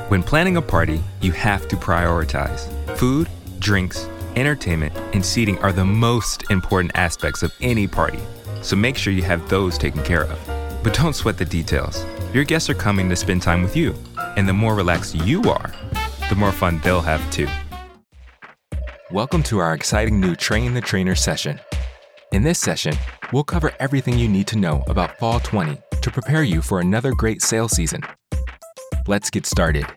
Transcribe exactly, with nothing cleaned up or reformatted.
When planning a party, you have to prioritize. Food, drinks, entertainment, and seating are the most important aspects of any party, so make sure you have those taken care of. But don't sweat the details. Your guests are coming to spend time with you, and the more relaxed you are, the more fun they'll have too. Welcome to our exciting new Train the Trainer session. In this session, we'll cover everything you need to know about Fall twenty to prepare you for another great sales season. Let's get started.